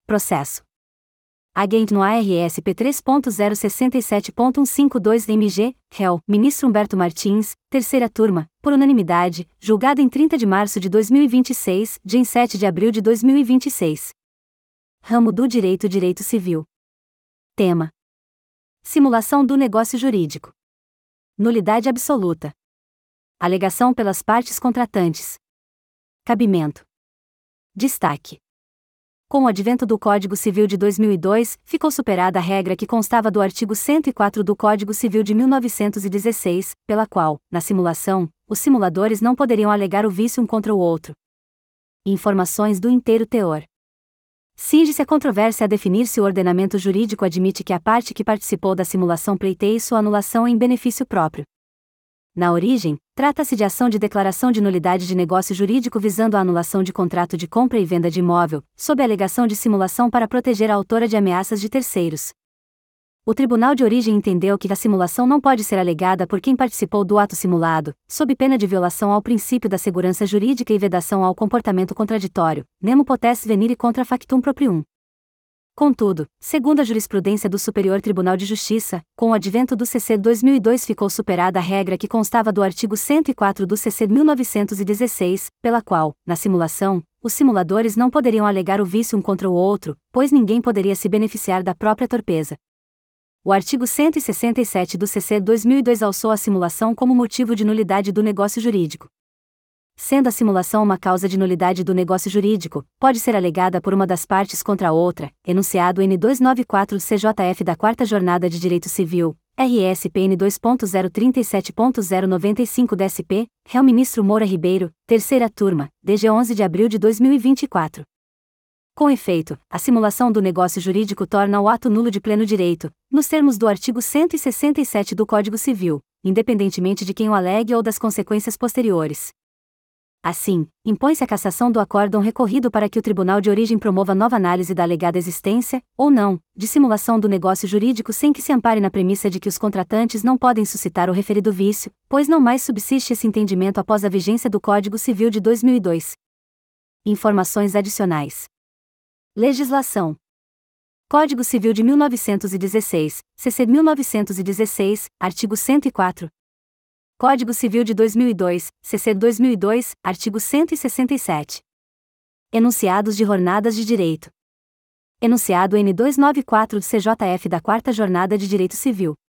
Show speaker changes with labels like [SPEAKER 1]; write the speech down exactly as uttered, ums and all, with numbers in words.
[SPEAKER 1] Processo. Agente no A R S P três ponto zero seis sete ponto cento e cinquenta e dois M G, réu, ministro Humberto Martins, terceira turma, por unanimidade, julgado em trinta de março de dois mil e vinte e seis, dia sete de abril de dois mil e vinte e seis. Ramo do Direito Direito Civil. Tema: simulação do negócio jurídico. Nulidade absoluta. Alegação pelas partes contratantes. Cabimento. Destaque. Com o advento do Código Civil de dois mil e dois, ficou superada a regra que constava do artigo cento e quatro do Código Civil de mil novecentos e dezesseis, pela qual, na simulação, os simuladores não poderiam alegar o vício um contra o outro. Informações do inteiro teor. Cinge-se a controvérsia a definir se o ordenamento jurídico admite que a parte que participou da simulação pleiteie sua anulação em benefício próprio. Na origem, trata-se de ação de declaração de nulidade de negócio jurídico visando a anulação de contrato de compra e venda de imóvel, sob a alegação de simulação para proteger a autora de ameaças de terceiros. O tribunal de origem entendeu que a simulação não pode ser alegada por quem participou do ato simulado, sob pena de violação ao princípio da segurança jurídica e vedação ao comportamento contraditório, nemo potest venire contra factum proprium. Contudo, segundo a jurisprudência do Superior Tribunal de Justiça, com o advento do C C dois mil e dois ficou superada a regra que constava do artigo cento e quatro do C C mil novecentos e dezesseis, pela qual, na simulação, os simuladores não poderiam alegar o vício um contra o outro, pois ninguém poderia se beneficiar da própria torpeza. O artigo cento e sessenta e sete do C C dois mil e dois alçou a simulação como motivo de nulidade do negócio jurídico. Sendo a simulação uma causa de nulidade do negócio jurídico, pode ser alegada por uma das partes contra a outra, enunciado N duzentos e noventa e quatro do C J F da quarta Jornada de Direito Civil, R S P N dois ponto zero trinta e sete ponto zero noventa e cinco D S P, réu ministro Moura Ribeiro, terceira turma, D G onze de abril de dois mil e vinte e quatro. Com efeito, a simulação do negócio jurídico torna o ato nulo de pleno direito, nos termos do artigo cento e sessenta e sete do Código Civil, independentemente de quem o alegue ou das consequências posteriores. Assim, impõe-se a cassação do acórdão recorrido para que o tribunal de origem promova nova análise da alegada existência, ou não, de simulação do negócio jurídico sem que se ampare na premissa de que os contratantes não podem suscitar o referido vício, pois não mais subsiste esse entendimento após a vigência do Código Civil de dois mil e dois. Informações adicionais. Legislação. Código Civil de mil novecentos e dezesseis, C C mil novecentos e dezesseis, artigo cento e quatro. Código Civil de dois mil e dois, C C dois mil e dois, artigo cento e sessenta e sete. Enunciados de jornadas de direito. Enunciado N duzentos e noventa e quatro do C J F da quarta Jornada de Direito Civil.